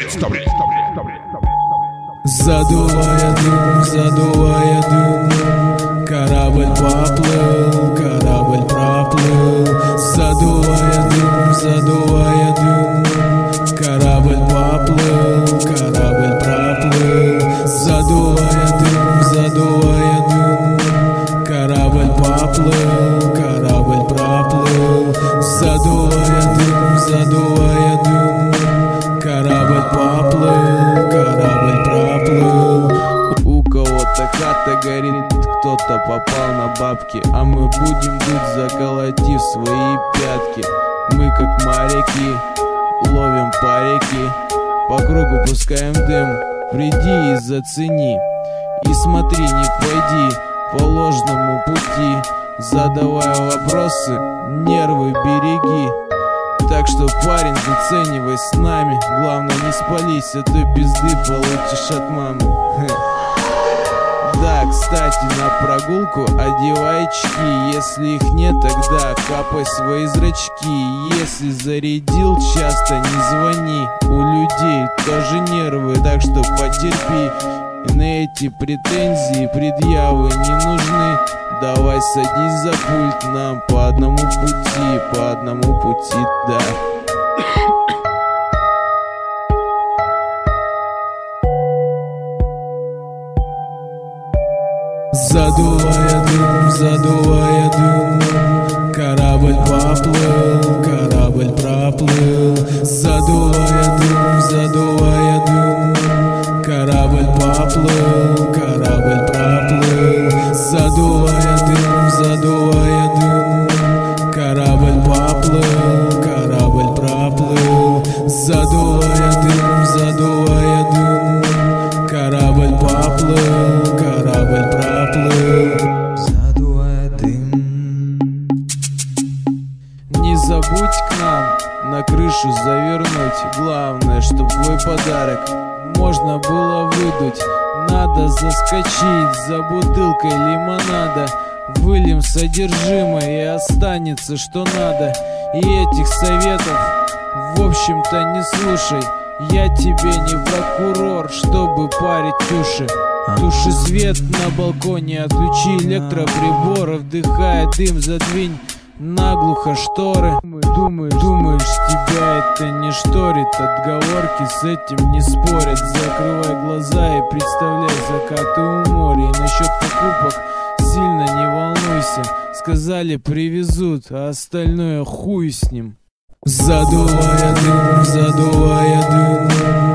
Задувая дым, корабль поплыл, корабль проплыл. Задувая дым, корабль поплыл, корабль проплыл. Задувая дым, корабль поплыл, корабль проплыл. Задувая дым, корабль поплыл, корабль проплыл. У кого-то хата горит, кто-то попал на бабки, а мы будем дуть, заколотив свои пятки. Мы как моряки, ловим парики, по кругу пускаем дым. Приди и зацени, и смотри, не пойди по ложному пути. Задавая вопросы, нервы береги. Так что, парень, заценивай с нами. Главное, не спались, а то пизды получишь от мамы. Да, кстати, на прогулку одевай очки. Если их нет, тогда капай свои зрачки. Если зарядил, часто не звони. У людей тоже нервы, так что потерпи. И на эти претензии предъявы не нужны. Давай садись за пульт, нам по одному пути, да. Задувая дым, корабль поплыл, корабль проплыл. Задувая дым, корабль поплыл, корабль проплыл. Задувая дым, корабль поплыл, корабль проплыл. Задувая дым, корабль поплыл, корабль проплыл. Задувая дым. Не забудь к нам на крышу завернуть. Главное, чтоб твой подарок можно было выдуть. Надо заскочить за бутылкой лимонада. Выльем содержимое и останется что надо. И этих советов в общем-то не слушай. Я тебе не прокурор, чтобы парить уши. Туши свет на балконе, отключи электроприборы. Вдыхая дым, задвинь наглухо шторы. Думаешь, тебя это не шторит. Отговорки с этим не спорят. Закрывай глаза и представляй закаты у моря. И насчет покупок сильно не волнуйся. Сказали привезут, а остальное хуй с ним. Задувая дым,